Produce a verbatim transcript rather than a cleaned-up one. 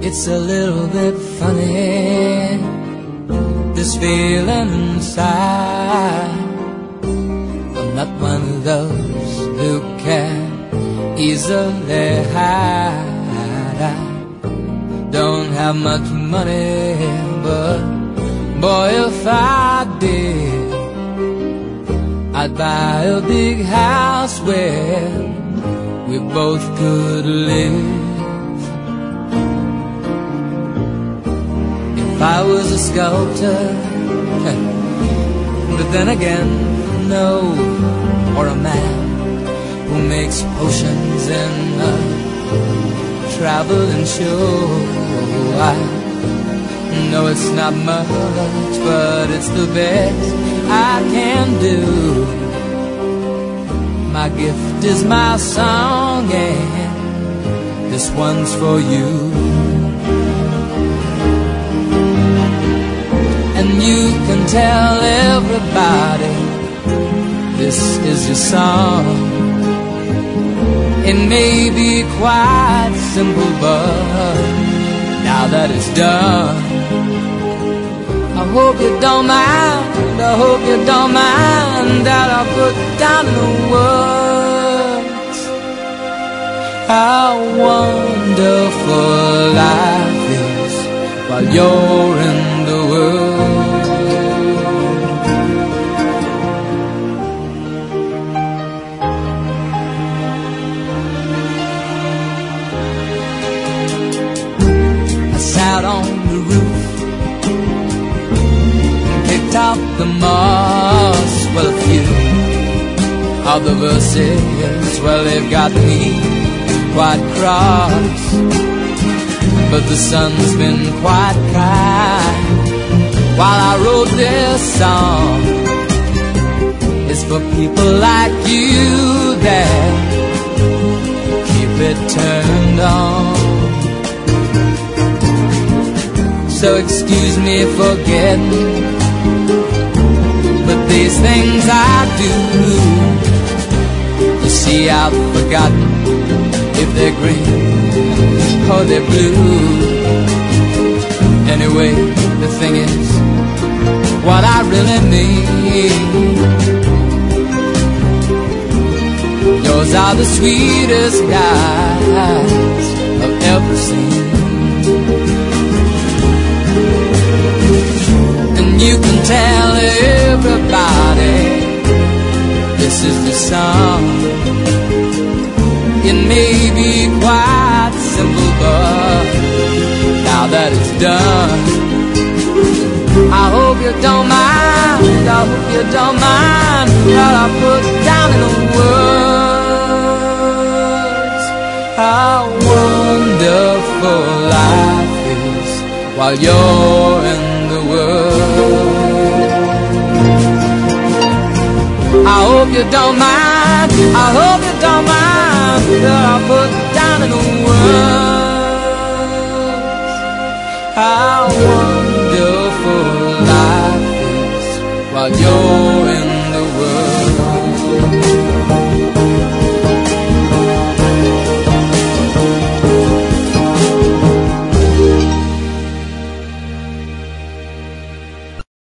It's a little bit funny, this feeling inside. I'm not one of those who can easily hide. I don't have much money, but boy, if I did, I'd buy a big house where we both could live. If I was a sculptor, but then again, no, or a man who makes potions in a traveling show. I know it's not much, but it's the best I can do. My gift is my song, and this one's for you. And you can tell everybody this is your song. It may be quite simple, but now that it's done, I hope you don't mind, I hope you don't mind that I put down in the words how wonderful life is while you're in the world. I sat on the roof, top the moss, well, a few of the verses, well, they've got me quite cross, but the sun's been quite kind while I wrote this song. It's for people like you that keep it turned on. So excuse me for getting, but these things I do, you see, I've forgotten if they're green or they're blue. Anyway, the thing is, what I really mean, yours are the sweetest eyes I've ever seen. You can tell everybody this is the song. It may be quite simple, but now that it's done, I hope you don't mind, I hope you don't mind what I put down in the words how wonderful life is while you're in the world. I hope you don't mind, I hope you don't mind that I put down in the words how wonderful life is while you're